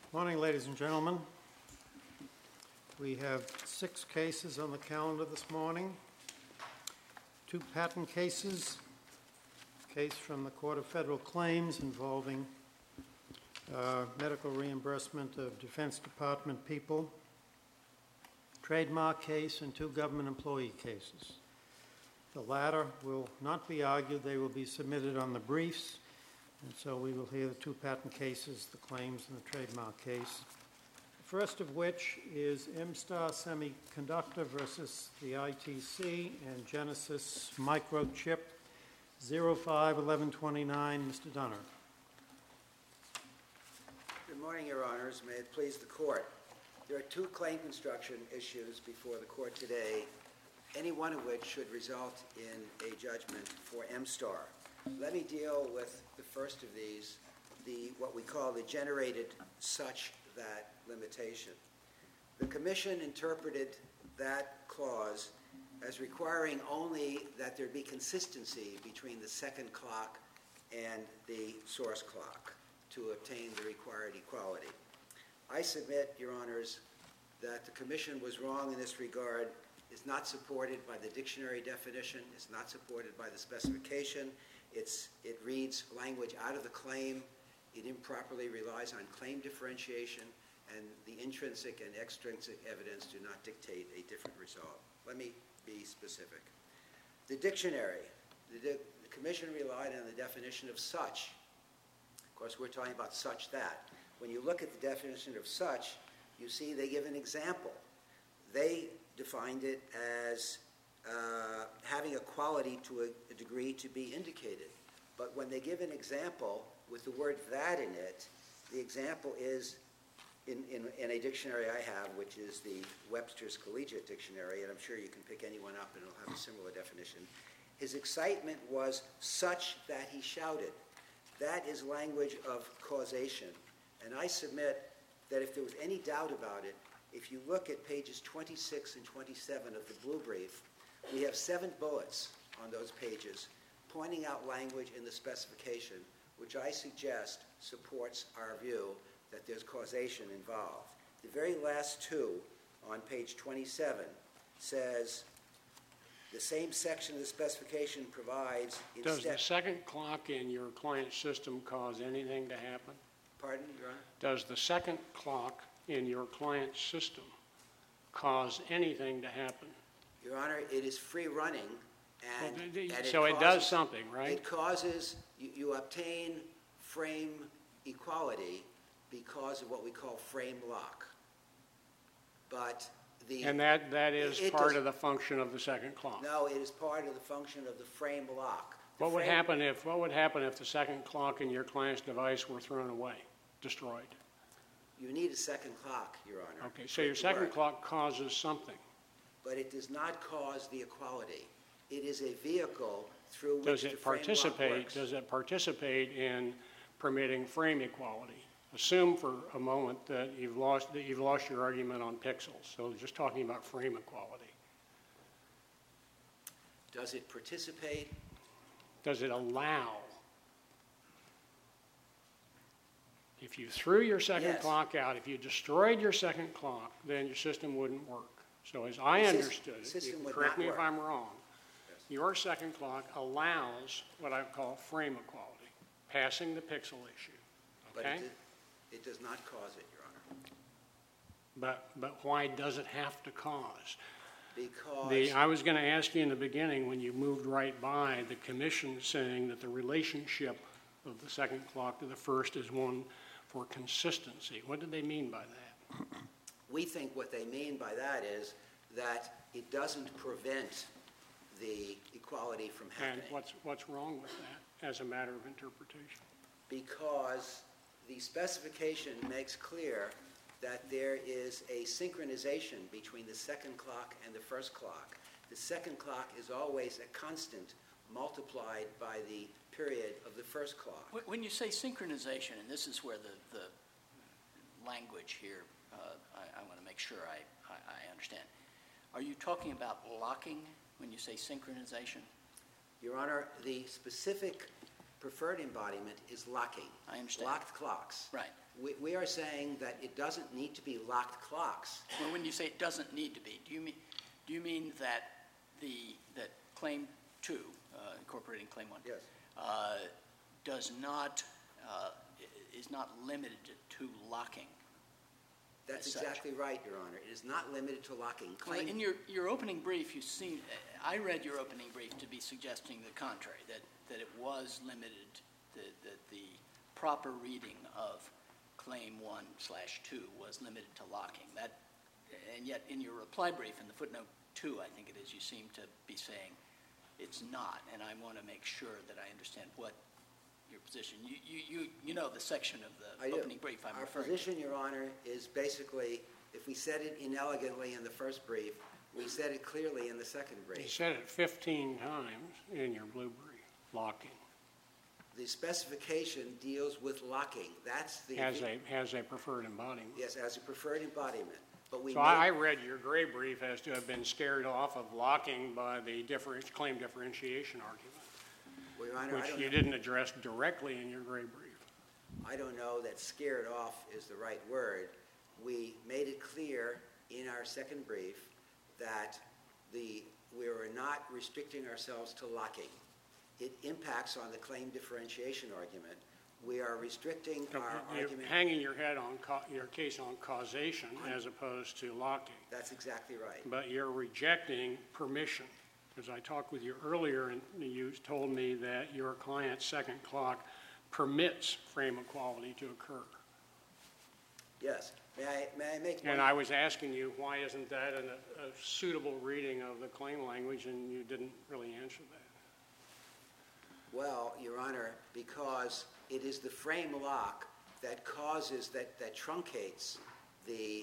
Morning, ladies and gentlemen. We have 6 cases on the calendar this morning. 2 patent cases, a case from the Court of Federal Claims involving medical reimbursement of Defense Department people, trademark case, and 2 government employee cases. The latter will not be argued. They will be submitted on the briefs. And so we will hear the 2 patent cases, the claims and the trademark case. The first of which is MStar Semiconductor versus the ITC and Genesis Microchip, 05-1129. Mr. Dunner. Good morning, Your Honors. May it please the Court. There are 2 claim construction issues before the Court today, any one of which should result in a judgment for MStar. Let me deal with the first of these, what we call the generated such that limitation. The Commission interpreted that clause as requiring only that there be consistency between the second clock and the source clock to obtain the required equality. I submit, Your Honors, that the Commission was wrong in this regard. It's not supported by the dictionary definition. It's not supported by the specification. It reads language out of the claim. It improperly relies on claim differentiation, and the intrinsic and extrinsic evidence do not dictate a different result. Let me be specific. The dictionary, the Commission relied on the definition of such. Of course, we're talking about such that. When you look at the definition of such, you see they give an example. They defined it as having a quality to a degree to be indicated. But when they give an example with the word that in it, the example is in a dictionary I have, which is the Webster's Collegiate Dictionary, and I'm sure you can pick anyone up and it'll have a similar definition. His excitement was such that he shouted. That is language of causation. And I submit that if there was any doubt about it, if you look at pages 26 and 27 of the blue brief, we have 7 bullets on those pages pointing out language in the specification, which I suggest supports our view that there's causation involved. The very last 2 on page 27 says the same section of the specification provides... Does the second clock in your client system cause anything to happen? Pardon, Your Honor? Does the second clock in your client system cause anything to happen? Your Honor, it is free running, and so it does something, right? It causes, you obtain frame equality because of what we call frame lock. But and that is part of the function of the second clock. No, it is part of the function of the frame lock. What would happen if the second clock in your client's device were thrown away, destroyed? You need a second clock, Your Honor. Okay, so your second clock causes something. But it does not cause the equality. It is a vehicle through which the frame lock works. Does it participate in permitting frame equality? Assume for a moment that you've lost your argument on pixels. So just talking about frame equality. Does it participate? Does it allow? If you threw your second clock out, if you destroyed your second clock, then your system wouldn't work. So as I understood it, you can correct me if I'm wrong, your second clock allows what I call frame equality, passing the pixel issue. Okay? But it does not cause it, Your Honor. But why does it have to cause? Because... I was going to ask you in the beginning, when you moved right by, the Commission saying that the relationship of the second clock to the first is one for consistency. What did they mean by that? We think what they mean by that is that it doesn't prevent the equality from happening. And what's wrong with that as a matter of interpretation? Because the specification makes clear that there is a synchronization between the second clock and the first clock. The second clock is always a constant multiplied by the period of the first clock. When you say synchronization, and this is where the language here, I want to make sure I understand. Are you talking about locking when you say synchronization? Your Honor, the specific preferred embodiment is locking. I understand. Locked clocks. Right. We are saying that it doesn't need to be locked clocks. Well, when you say it doesn't need to be, do you mean that that Claim 2, incorporating Claim 1, Yes. does not is not limited to locking? That's As such. exactly right, Your Honor. It is not limited to locking. Well, in your opening brief, I read your opening brief to be suggesting the contrary, that it was limited, that the proper reading of Claim 1/2 was limited to locking. And yet in your reply brief, in the footnote 2, I think it is, you seem to be saying it's not, and I want to make sure that I understand what your position. You know the section of the opening brief I'm referring to. Our position, Your Honor, is basically, if we said it inelegantly in the first brief, we said it clearly in the second brief. You said it 15 times in your blue brief, locking. The specification deals with locking. That's the... Has a preferred embodiment. Yes, as a preferred embodiment. But we So I read your gray brief as to have been scared off of locking by the claim differentiation argument, Well, Your Honor, which you didn't address directly in your gray brief. I don't know that scared off is the right word. We made it clear in our second brief that we were not restricting ourselves to locking. It impacts on the claim differentiation argument. We are restricting our You're argument. hanging your head on your case on causation as opposed to locking. That's exactly right. But you're rejecting permission. Because I talked with you earlier and you told me that your client's second clock permits frame equality to occur. Yes. May I make one? And I was asking you, why isn't that a suitable reading of the claim language, and you didn't really answer that. Well, Your Honor, because it is the frame lock that causes, that truncates the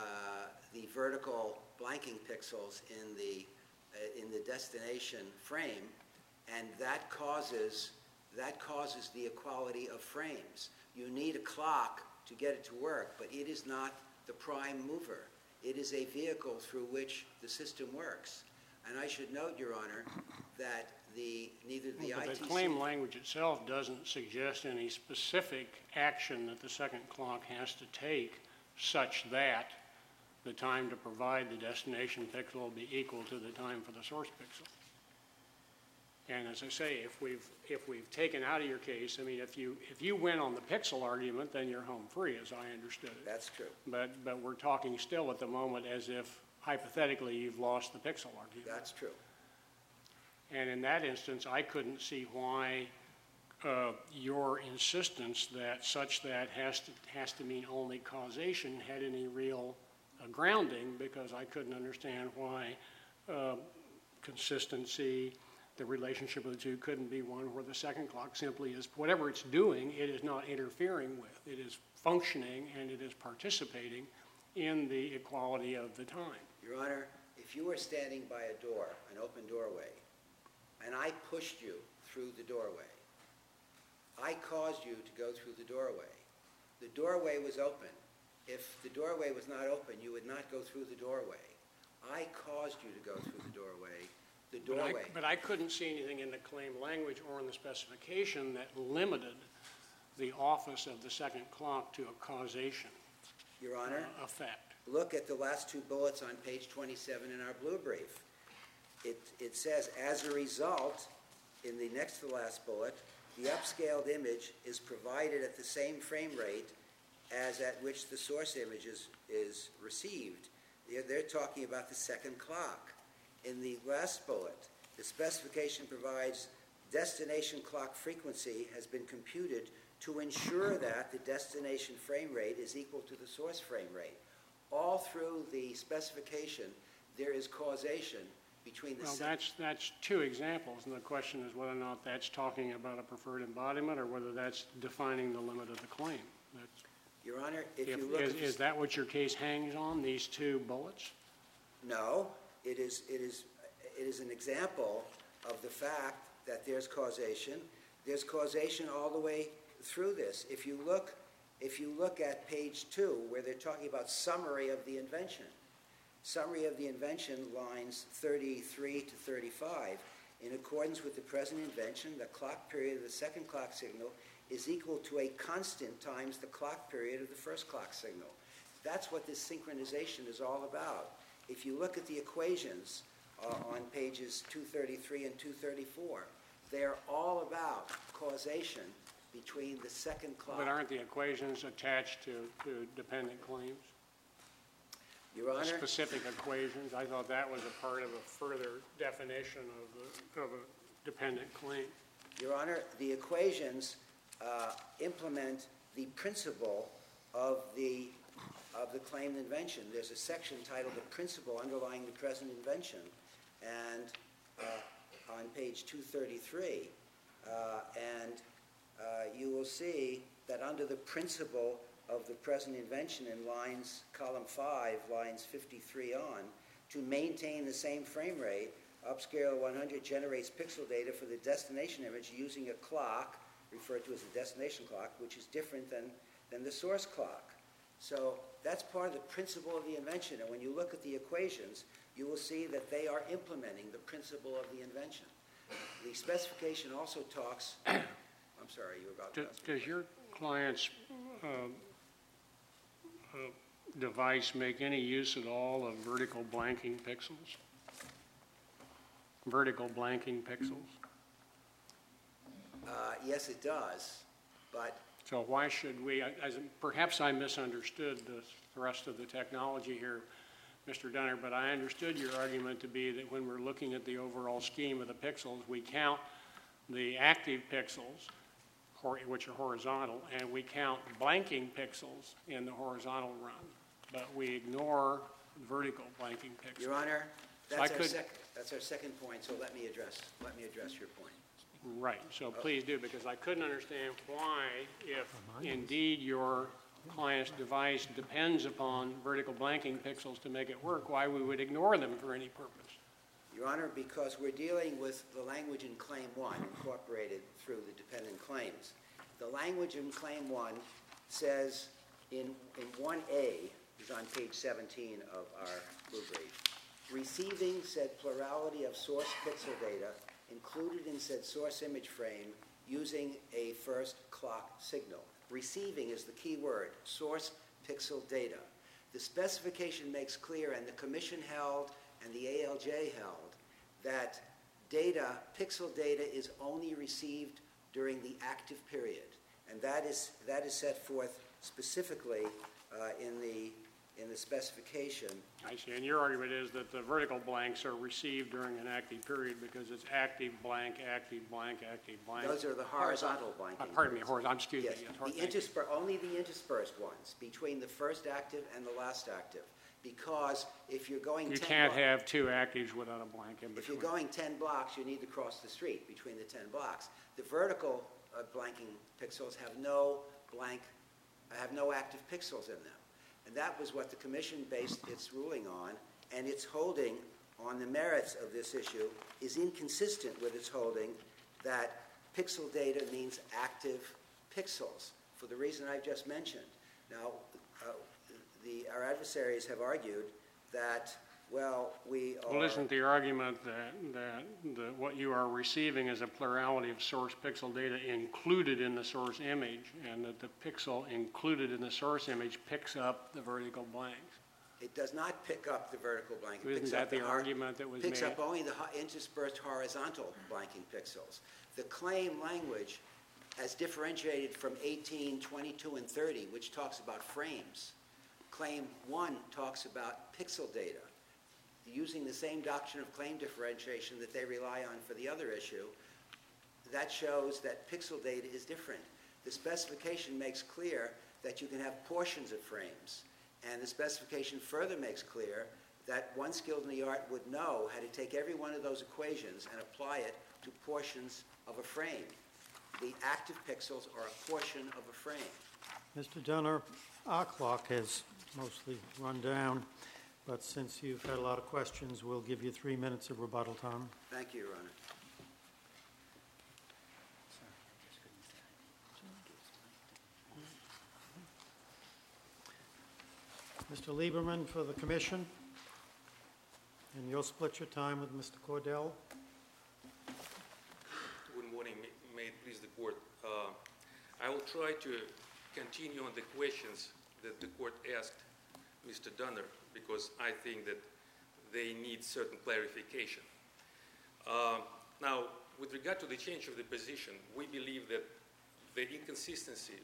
vertical blanking pixels in the destination frame, and that causes the equality of frames. You need a clock to get it to work, but it is not the prime mover. It is a vehicle through which the system works. And I should note, Your Honor, that neither the But ITC... the claim language itself doesn't suggest any specific action that the second clock has to take such that the time to provide the destination pixel will be equal to the time for the source pixel. And as I say, if we've taken out of your case, I mean, if you win on the pixel argument, then you're home free, as I understood it. That's true. But we're talking still at the moment as if hypothetically you've lost the pixel argument. That's true. And in that instance, I couldn't see why your insistence that such that has to mean only causation had any real grounding, because I couldn't understand why consistency, the relationship of the two, couldn't be one where the second clock simply is, whatever it's doing, it is not interfering with. It is functioning and it is participating in the equality of the time. Your Honor, if you were standing by a door, an open doorway, and I pushed you through the doorway, I caused you to go through the doorway. The doorway was open. If the doorway was not open, you would not go through the doorway. I caused you to go through the doorway. The doorway. But I couldn't see anything in the claim language or in the specification that limited the office of the second clock to a causation Your Honor, effect. look at the last two bullets on page 27 in our blue brief. It says, as a result, in the next to the last bullet, the upscaled image is provided at the same frame rate as at which the source image is received. They're talking about the second clock. In the last bullet, the specification provides destination clock frequency has been computed to ensure that the destination frame rate is equal to the source frame rate. All through the specification, there is causation between the... Well, that's two examples, and the question is whether or not that's talking about a preferred embodiment or whether that's defining the limit of the claim. Your Honor, if you look... Is that what your case hangs on, these two bullets? No, it is an example of the fact that there's causation. There's causation all the way through this. If you look at page 2, where they're talking about summary of the invention lines 33 to 35, In accordance with the present invention, the clock period of the second clock signal is equal to a constant times the clock period of the first clock signal. That's what this synchronization is all about. If you look at the equations on pages 233 and 234, they're all about causation between the second clock. But aren't the equations attached to dependent claims? Your Honor, Specific equations? I thought that was a part of a further definition of a dependent claim. Your Honor, the equations implement the principle of the claimed invention. There's a section titled "The Principle Underlying the Present Invention," and on page 233, you will see that under the principle of the present invention in column 5, lines 53 on, to maintain the same frame rate, upscale 100 generates pixel data for the destination image using a clock, referred to as the destination clock, which is different than the source clock. So that's part of the principle of the invention. And when you look at the equations, you will see that they are implementing the principle of the invention. The specification also talks... I'm sorry, you were about to ask. Does your client's device make any use at all of vertical blanking pixels? Vertical blanking pixels? Yes, it does, but... So why should we, perhaps I misunderstood the thrust of the technology here, Mr. Dunner, but I understood your argument to be that when we're looking at the overall scheme of the pixels, we count the active pixels, which are horizontal, and we count blanking pixels in the horizontal run, but we ignore vertical blanking pixels. Your Honor, that's our second point, so let me address your point. Right, so please do, because I couldn't understand why, if indeed your client's device depends upon vertical blanking pixels to make it work, why we would ignore them for any purpose. Your Honor, because we're dealing with the language in Claim 1 incorporated through the dependent claims. The language in Claim 1 says in 1A, is on page 17 of our blue brief, receiving said plurality of source pixel data included in said source image frame using a first clock signal. Receiving is the key word, source pixel data. The specification makes clear, and the Commission held and the ALJ held, that data, pixel data, is only received during the active period. And that is set forth specifically in the specification. I see, and your argument is that the vertical blanks are received during an active period because it's active blank, active blank, active blank. Those are the horizontal blanking. Pardon me, excuse me. Yes, only the interspersed ones between the first active and the last active. Because if you're going 10 blocks... You can't have two actives without a blank in between. If you're going 10 blocks, you need to cross the street between the 10 blocks. The vertical blanking pixels have no active pixels in them. And that was what the Commission based its ruling on, and its holding on the merits of this issue is inconsistent with its holding that pixel data means active pixels, for the reason I've just mentioned. Now, our adversaries have argued that, well, Well, isn't the argument that what you are receiving is a plurality of source pixel data included in the source image, and that the pixel included in the source image picks up the vertical blanks? It does not pick up the vertical blanking. Isn't that the argument that was made? Picks up only the interspersed horizontal blanking pixels. The claim language, as differentiated from 18, 22, and 30, which talks about frames. Claim 1 talks about pixel data. Using the same doctrine of claim differentiation that they rely on for the other issue, that shows that pixel data is different. The specification makes clear that you can have portions of frames, and the specification further makes clear that one skilled in the art would know how to take every one of those equations and apply it to portions of a frame. The active pixels are a portion of a frame. Mr. Dunner, our clock has mostly run down, but since you've had a lot of questions, we'll give you 3 minutes of rebuttal time. Thank you, Your Honor. Mr. Lieberman for the Commission, and you'll split your time with Mr. Cordell. I will try to continue on the questions that the court asked Mr. Donner, because I think that they need certain clarification. Now, with regard to the change of the position, we believe that the inconsistency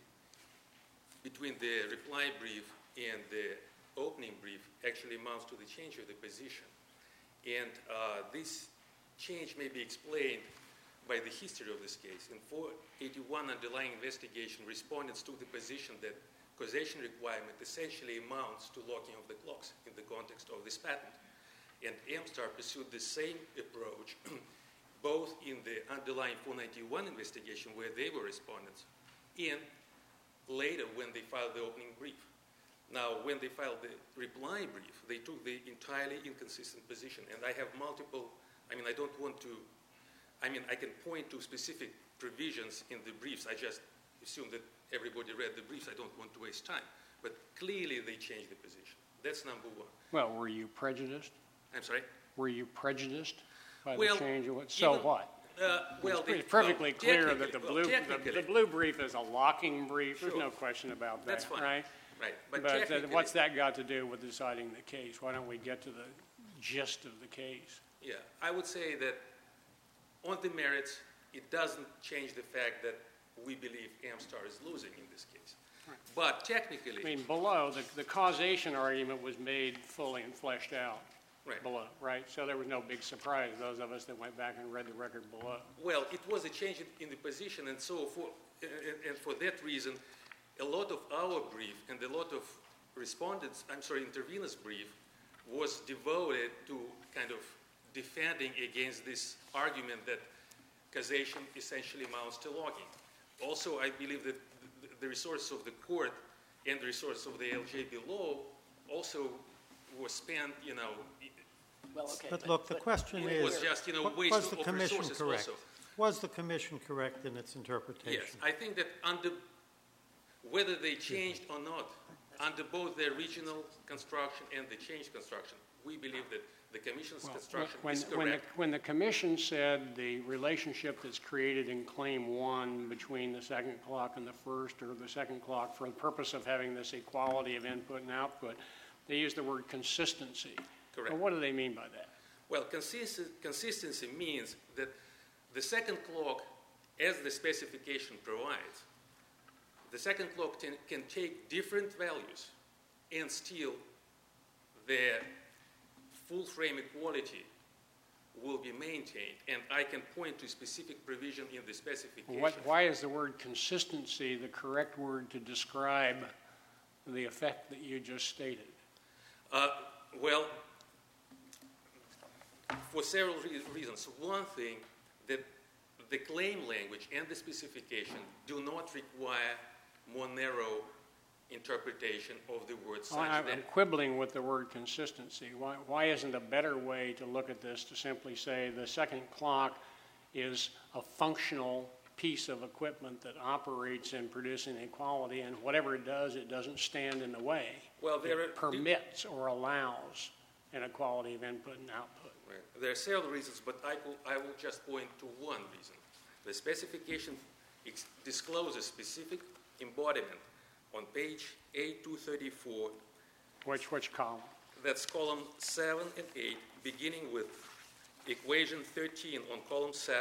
between the reply brief and the opening brief actually amounts to the change of the position. And this change may be explained by the history of this case. In 481 underlying investigation, respondents took the position that causation requirement essentially amounts to locking of the clocks in the context of this patent. And MSTAR pursued the same approach both in the underlying 491 investigation, where they were respondents, and later when they filed the opening brief. Now, when they filed the reply brief, they took the entirely inconsistent position. And I have multiple, I don't want to, I can point to specific provisions in the briefs. I just assume that everybody read the briefs. I don't want to waste time. But clearly they changed the position. That's number one. Well, were you prejudiced? I'm sorry? Were you prejudiced by the change of what? So what? It's perfectly clear that the blue brief is a locking brief. Sure. There's no question about that. That's fine. Right? Right. But what's that got to do with deciding the case? Why don't we get to the gist of the case? Yeah, I would say that on the merits, it doesn't change the fact that we believe MSTAR is losing in this case. Right. But technically... below, the causation argument was made fully and fleshed out. Right. Below, right? So there was no big surprise, those of us that went back and read the record below. Well, it was a change in the position, and so for that reason, a lot of our brief and a lot of interveners' brief was devoted to kind of defending against this argument that causation essentially amounts to locking. Also, I believe that the resources of the court and the resources of the LJ below also was spent, Well, okay. But look, the question it is, was just, waste was the of commission resources correct? also. Was the commission correct in its interpretation? Yes, I think that whether they changed or not, under both the original construction and the changed construction, we believe that the commission's construction is correct. When the commission said the relationship that's created in Claim 1 between the second clock and the first, or the second clock, for the purpose of having this equality of input and output, they used the word consistency. Correct. Well, what do they mean by that? Well, consistency means that the second clock, as the specification provides, the second clock can take different values and still the full frame equality will be maintained. And I can point to specific provision in the specification. Why is the word consistency the correct word to describe the effect that you just stated? Well, for several reasons. One thing, that the claim language and the specification do not require more narrow interpretation of the word. I'm quibbling with the word consistency. Why isn't a better way to look at this to simply say the second clock is a functional piece of equipment that operates in producing equality, and whatever it doesn't stand in the way. Well, it permits or allows an equality of input and output. Right. There are several reasons, but I will just point to one reason. The specification discloses specific embodiment on page A234. Which column? That's column 7 and 8, beginning with equation 13 on column 7.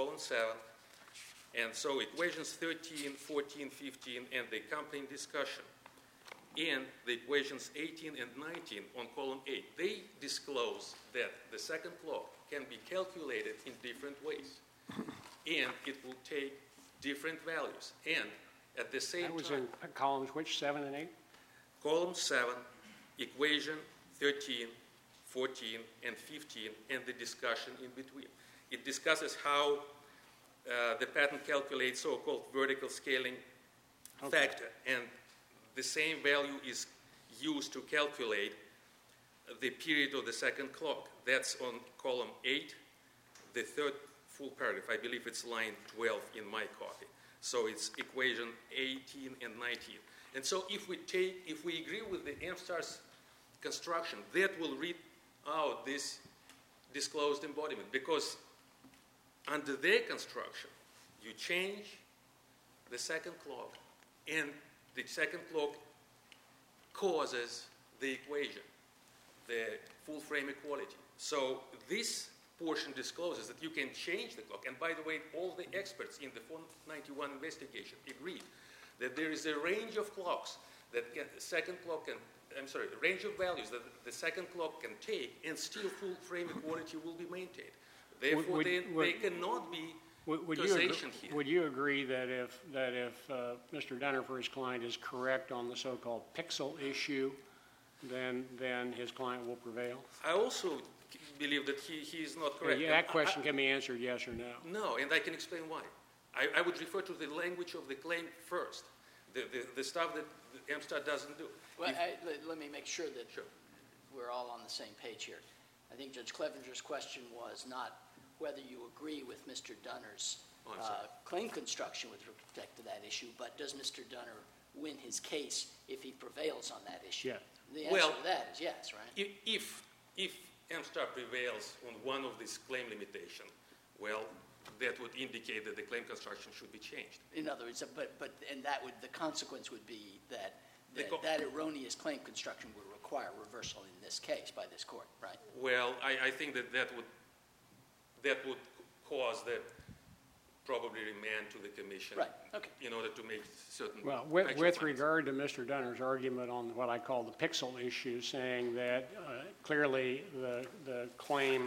And so equations 13, 14, 15, and the accompanying discussion, and the equations 18 and 19 on column 8, they disclose that the second clock can be calculated in different ways, and it will take different values. And at the same time... That was in columns which, 7 and 8? Column 7, equation 13, 14, and 15, and the discussion in between. It discusses how the patent calculates so-called vertical scaling factor, and the same value is used to calculate the period of the second clock. That's on column 8, the third full paragraph. I believe it's line 12 in my copy. So it's equation 18 and 19. And so if we agree with the MSTAR's construction, that will read out this disclosed embodiment, because under their construction, you change the second clock, and the second clock causes the equation, the full frame equality. So this portion discloses that you can change the clock. And by the way, all the experts in the 491 investigation agreed that there is a range of clocks that range of values that the second clock can take, and still full frame equality will be maintained. Therefore, they cannot be causation here. Would you agree that if Mr. Dunner, for his client, is correct on the so-called pixel issue, then his client will prevail? I also believe that he is not correct. That question can be answered yes or no. No, and I can explain why. I would refer to the language of the claim first, the stuff that MSTAR doesn't do. Well, let me make sure that we're all on the same page here. I think Judge Clevenger's question was not whether you agree with Mr. Dunner's claim construction with respect to that issue, but does Mr. Dunner win his case if he prevails on that issue? Yeah. The answer to that is yes, right? If MSTAR prevails on one of these claim limitations, well, that would indicate that the claim construction should be changed. In other words, the consequence would be that erroneous claim construction would require reversal in this case by this court, right? Well, I think that would cause the probably remand to the commission, right? Okay. In order to make certain. Well, with regard to Mr. Dunner's argument on what I call the pixel issue, saying that clearly the claim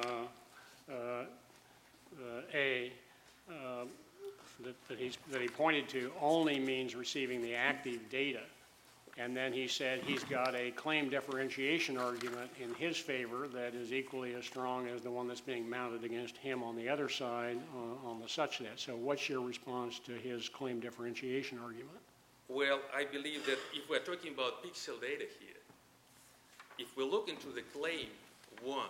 that he pointed to only means receiving the active data. And then he said he's got a claim differentiation argument in his favor that is equally as strong as the one that's being mounted against him on the other side on the SUCHNet. So what's your response to his claim differentiation argument? Well, I believe that if we're talking about pixel data here, if we look into the claim 1,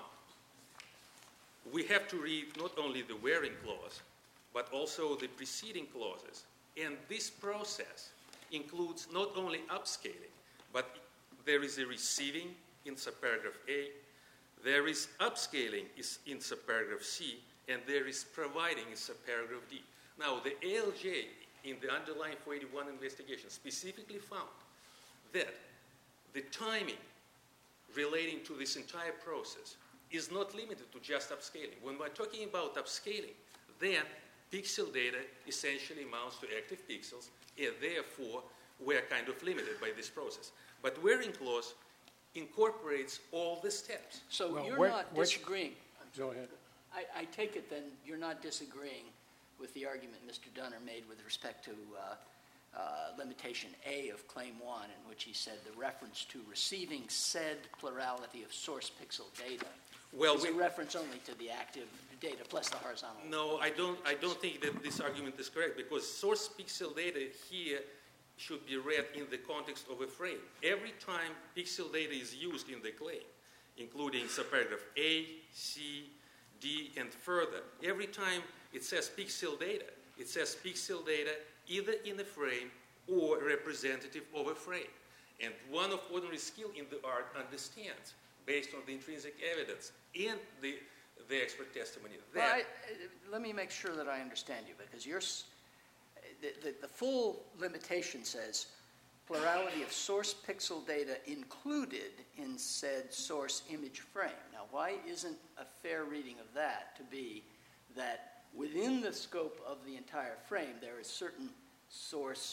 we have to read not only the wearing clause, but also the preceding clauses. And this process includes not only upscaling, but there is a receiving in subparagraph A, there is upscaling in subparagraph C, and there is providing in subparagraph D. Now, the ALJ in the underlying 481 investigation specifically found that the timing relating to this entire process is not limited to just upscaling. When we're talking about upscaling, then pixel data essentially amounts to active pixels, and therefore we're kind of limited by this process. But wearing clause incorporates all the steps. So you're not disagreeing. Go ahead. I take it then you're not disagreeing with the argument Mr. Dunner made with respect to limitation A of Claim 1, in which he said the reference to receiving said plurality of source pixel data is a reference only to the active data plus the horizontal. No, I don't think that this argument is correct, because source pixel data here should be read in the context of a frame. Every time pixel data is used in the claim, including subparagraph A, C, D, and further, every time it says pixel data, it says pixel data either in a frame or representative of a frame. And one of ordinary skill in the art understands, based on the intrinsic evidence and the expert testimony, that... Let me make sure that I understand you, because the full limitation says plurality of source pixel data included in said source image frame. Now, why isn't a fair reading of that to be that within the scope of the entire frame there is certain source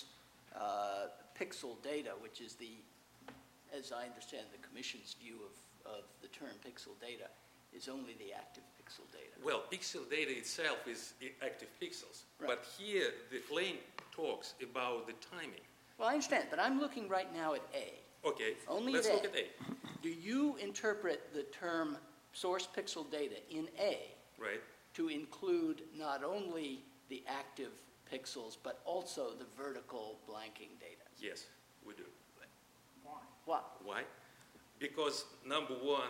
pixel data, which is as I understand the Commission's view of the term pixel data, is only the active pixel data? Well, pixel data itself is active pixels. Right. But here, the claim talks about the timing. Well, I understand, but I'm looking right now at A. Okay, only let's at look at A. Do you interpret the term source pixel data in A Right. to include not only the active pixels, but also the vertical blanking data? Yes, we do. Why? Why? Because, number one,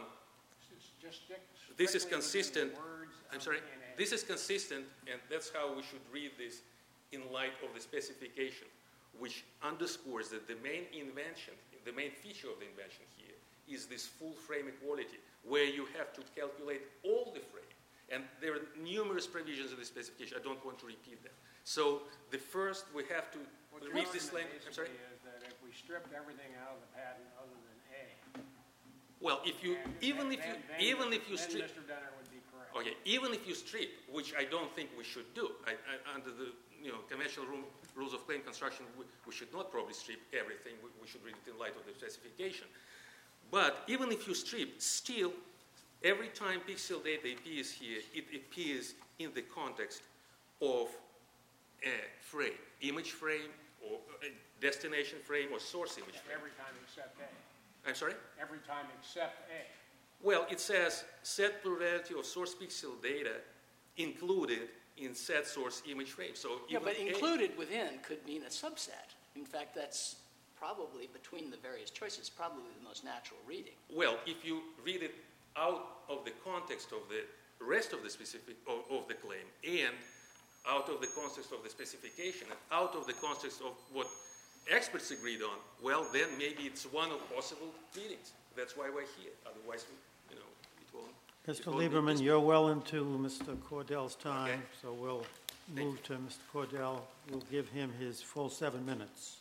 this is consistent. I'm sorry. This is consistent, and that's how we should read this in light of the specification, which underscores that the main invention, the main feature of the invention here, is this full frame equality, where you have to calculate all the frame. And there are numerous provisions in the specification. I don't want to repeat that. So the first, we have to What your read this argument language. I'm sorry? basically is that if we stripped everything out of the patent other than A, Well, if you, even if you then strip, Mr. Dunner would be correct. okay, even if you strip, which I don't think we should do, under the conventional rules of claim construction, we should not probably strip everything. We should read it in light of the specification. But even if you strip, still, every time pixel data appears here, it appears in the context of a frame, image frame, or a destination frame, or source image frame. Every time except A. I'm sorry? Every time except A. Well, it says set plurality of source pixel data included in set source image frame. So Yeah, even but included within could mean a subset. In fact, that's probably, between the various choices, probably the most natural reading. Well, if you read it out of the context of the rest of the specific of the claim, and out of the context of the specification, and out of the context of what experts agreed on, well, then maybe it's one of possible readings. That's why we're here. Otherwise, it won't. Mr. it won't be Lieberman, this- you're well into Mr. Cordell's time, Okay. so we'll Thank move to Mr. Cordell. We'll give him his full 7 minutes.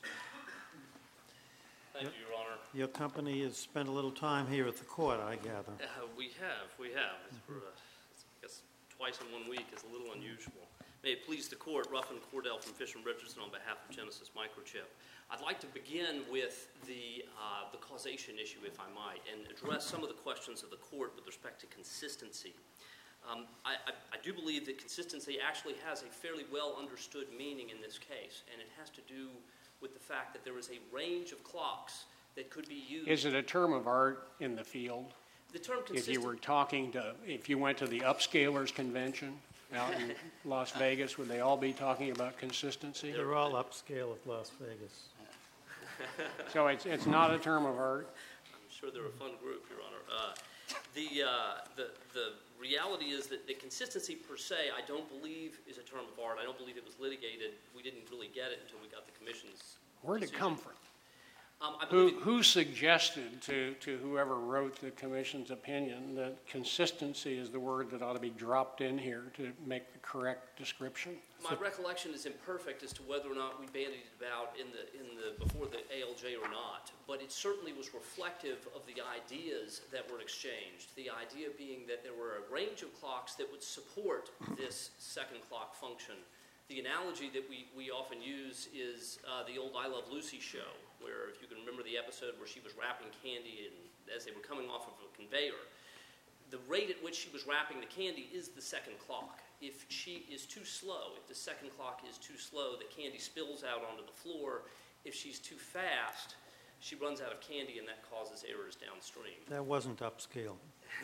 Thank you, Your Honor. Your company has spent a little time here at the court, I gather. We have. It's for, I guess, twice in 1 week is a little unusual. May it please the court, Ruffin Cordell from Fisher & Richardson on behalf of Genesis Microchip. I'd like to begin with the causation issue, if I might, and address some of the questions of the court with respect to consistency. I do believe that consistency actually has a fairly well understood meaning in this case, and it has to do with the fact that there is a range of clocks that could be used. Is it a term of art in the field? The term If consistency. you were talking to, if you went to the upscalers convention out in Las Vegas, would they all be talking about consistency? They're all upscale of Las Vegas. So it's not a term of art? I'm sure they're a fun group, Your Honor. The reality is that the consistency per se, I don't believe is a term of art. I don't believe it was litigated. We didn't really get it until we got the commission's Where'd it decision. come from? I believe Who suggested to whoever wrote the commission's opinion that consistency is the word that ought to be dropped in here to make the correct description? my recollection is imperfect as to whether or not we bandied it about in the before the ALJ or not, but it certainly was reflective of the ideas that were exchanged. The idea being that there were a range of clocks that would support this second clock function. The analogy that we often use is the old I Love Lucy show, where if you can remember the episode where she was wrapping candy and as they were coming off of a conveyor, the rate at which she was wrapping the candy is the second clock. If she is too slow, if the second clock is too slow, the candy spills out onto the floor. If she's too fast, she runs out of candy and that causes errors downstream. That wasn't upscale.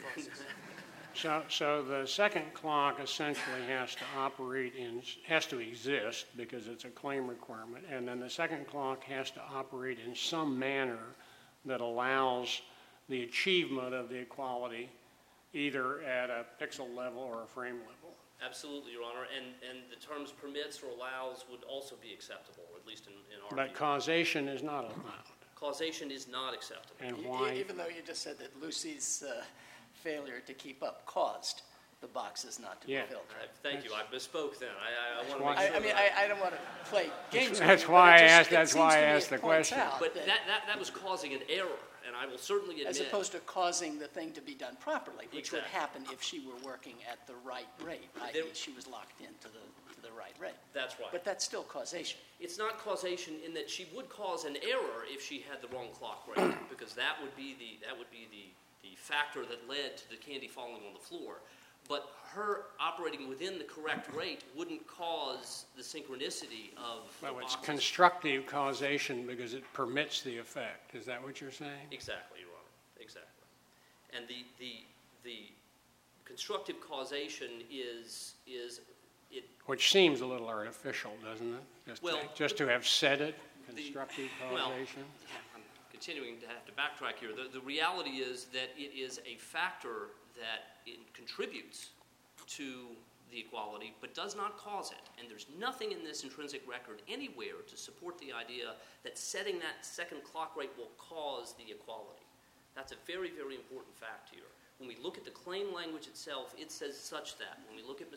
So the second clock essentially has to exist because it's a claim requirement, and then the second clock has to operate in some manner that allows the achievement of the equality either at a pixel level or a frame level. Absolutely, Your Honor, and the terms permits or allows would also be acceptable, at least in our But view. causation is not allowed. Causation is not acceptable. And why? Even though you just said that Lucy's failure to keep up caused the boxes not to be Yeah. filled. Thank you. I misspoke then. I want to why- make sure. I mean, I don't want to play games with That's you, but why it I just- asked- it that's seems why to I me asked it the points question. out But that that was causing an error, and I will certainly admit. as opposed to causing the thing to be done properly, which would Exactly. happen if she were working at the right rate, i.e. There- she was locked into the right rate. That's right. But that's still causation. It's not causation in that she would cause an error if she had the wrong clock rate, because that would be the factor that led to the candy falling on the floor. But her operating within the correct rate wouldn't cause the synchronicity of the Well, it's boxes. constructive causation because it permits the effect. Is that what you're saying? Exactly, Your Honor. Exactly. And the constructive causation is it. Which seems a little artificial, doesn't it? Well, Just to have said it, constructive well, causation? I'm continuing to have to backtrack here. The reality is that it is a factor that it contributes to the equality, but does not cause it. And there's nothing in this intrinsic record anywhere to support the idea that setting that second clock rate will cause the equality. That's a very, very important fact here. When we look at the claim language itself, it says such that. When we look at Mr.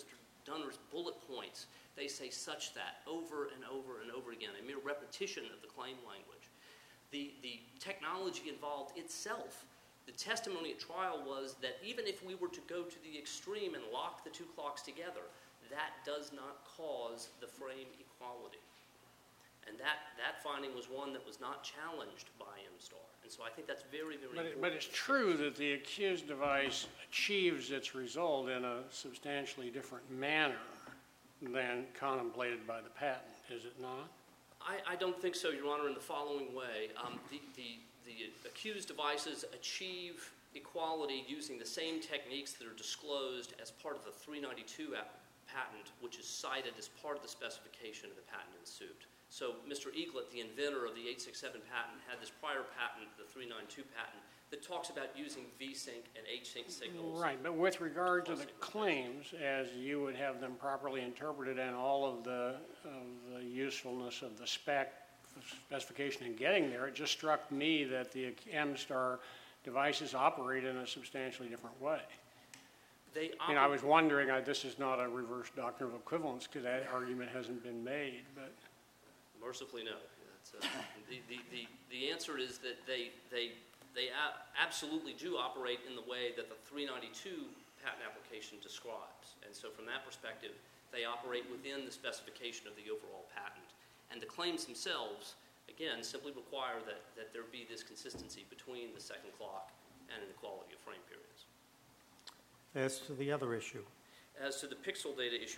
Dunner's bullet points, they say such that over and over and over again, a mere repetition of the claim language. The technology involved itself, the testimony at trial was that even if we were to go to the extreme and lock the two clocks together, that does not cause the frame equality. And that finding was one that was not challenged by MSTAR. And so I think that's very, very important. But it's true that the accused device achieves its result in a substantially different manner than contemplated by the patent, is it not? I don't think so, Your Honor, in the following way. The accused devices achieve equality using the same techniques that are disclosed as part of the 392 patent, which is cited as part of the specification of the patent in suit. So Mr. Eaglet, the inventor of the 867 patent, had this prior patent, the 392 patent, that talks about using V-sync and H-sync signals. Right, but with regard to the claims, as you would have them properly interpreted and all of the usefulness of the specification in getting there, it just struck me that the MSTAR devices operate in a substantially different way. I was wondering, this is not a reverse doctrine of equivalence because that argument hasn't been made, but... Mercifully, no. The answer is that they absolutely do operate in the way that the 392 patent application describes. And so from that perspective, they operate within the specification of the overall patent. And the claims themselves, again, simply require that there be this consistency between the second clock and an equality of frame periods. As to the other issue. As to the pixel data issue,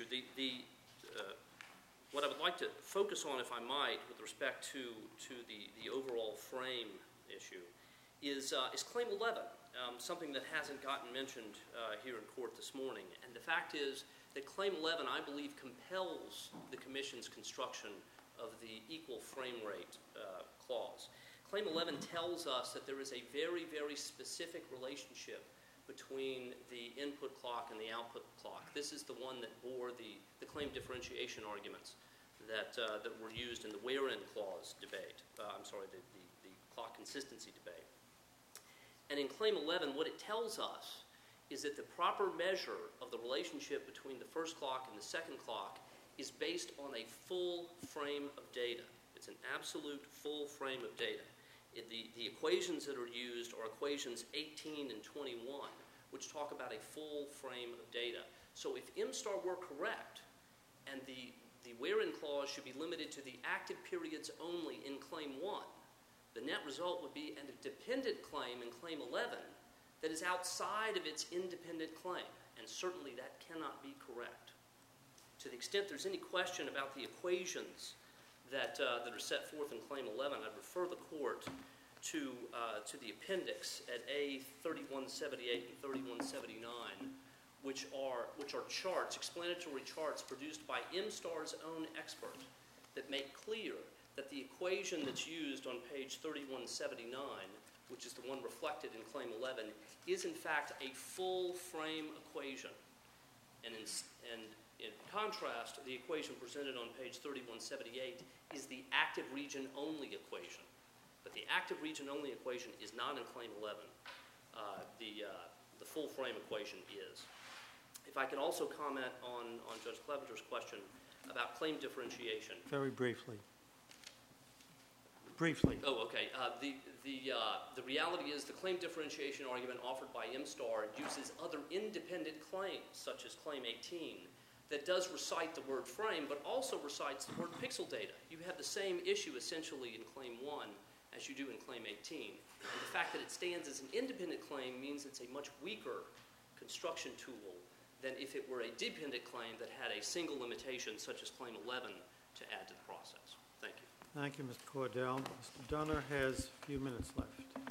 what I would like to focus on, if I might, with respect to the overall frame issue, is Claim 11, something that hasn't gotten mentioned here in court this morning. And the fact is that Claim 11, I believe, compels the Commission's construction of the equal frame rate clause. Claim 11 tells us that there is a very, very specific relationship between the input clock and the output clock. This is the one that bore the claim differentiation arguments that were used in the where-in clause debate. The clock consistency debate. And in Claim 11, what it tells us is that the proper measure of the relationship between the first clock and the second clock is based on a full frame of data. It's an absolute full frame of data. The equations that are used are equations 18 and 21, which talk about a full frame of data. So if MSTAR were correct, and the where-in clause should be limited to the active periods only in Claim 1, the net result would be a dependent claim in Claim 11 that is outside of its independent claim, and certainly that cannot be correct. To the extent there's any question about the equations that are set forth in Claim 11, I'd refer the court to the appendix at A3178 and 3179, which are charts, explanatory charts produced by MSTAR's own expert that make clear that the equation that's used on page 3179, which is the one reflected in Claim 11, is in fact a full frame equation. And in contrast, the equation presented on page 3178 is the active region only equation. But the active region only equation is not in Claim 11. The full frame equation is. If I could also comment on Judge Clevenger's question about claim differentiation. Very briefly. Briefly. Oh, okay. The reality is the claim differentiation argument offered by MSTAR uses other independent claims, such as Claim 18, that does recite the word frame, but also recites the word pixel data. You have the same issue essentially in Claim 1 as you do in Claim 18. And the fact that it stands as an independent claim means it's a much weaker construction tool than if it were a dependent claim that had a single limitation, such as Claim 11, to add to the process. Thank you. Thank you, Mr. Cordell. Mr. Dunner has a few minutes left.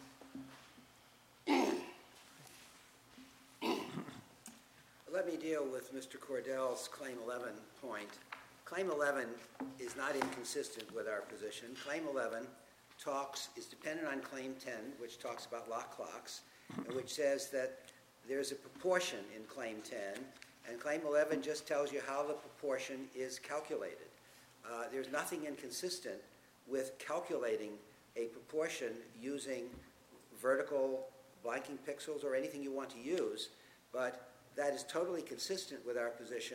Let me deal with Mr. Cordell's Claim 11 point. Claim 11 is not inconsistent with our position. Claim 11 is dependent on Claim 10, which talks about lock clocks, and which says that there's a proportion in Claim 10, and Claim 11 just tells you how the proportion is calculated. There's nothing inconsistent with calculating a proportion using vertical blanking pixels or anything you want to use, but that is totally consistent with our position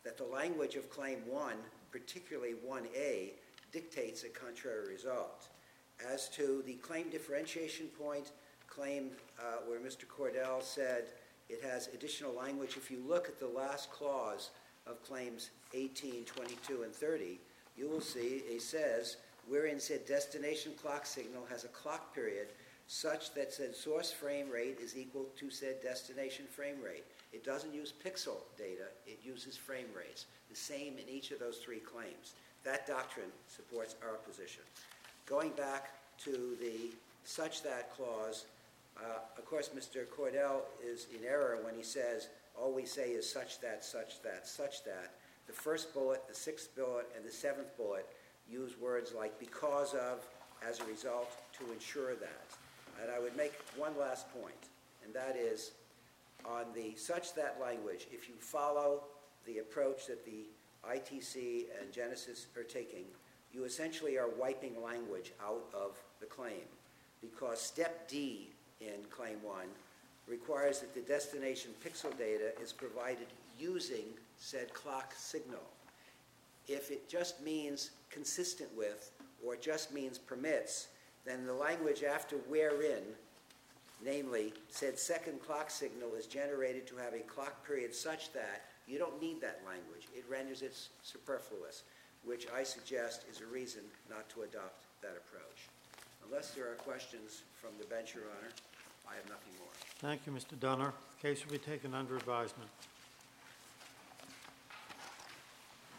that the language of Claim 1, particularly 1A, dictates a contrary result. As to the claim differentiation point, claim where Mr. Cordell said it has additional language, if you look at the last clause of Claims 18, 22, and 30, you will see it says, wherein said destination clock signal has a clock period such that said source frame rate is equal to said destination frame rate. It doesn't use pixel data, it uses frame rates. The same in each of those three claims. That doctrine supports our position. Going back to the such that clause, of course, Mr. Cordell is in error when he says all we say is such that, such that, such that. The first bullet, the sixth bullet, and the seventh bullet use words like because of, as a result, to ensure that. And I would make one last point, and that is on the such that language, if you follow the approach that the ITC and Genesis are taking, you essentially are wiping language out of the claim, because step D in Claim 1 requires that the destination pixel data is provided using said clock signal. If it just means consistent with, or just means permits, then the language after wherein, namely, said second clock signal is generated to have a clock period such that, you don't need that language. It renders it superfluous, which I suggest is a reason not to adopt that approach. Unless there are questions from the bench, Your Honor, I have nothing more. Thank you, Mr. Dunner. The case will be taken under advisement.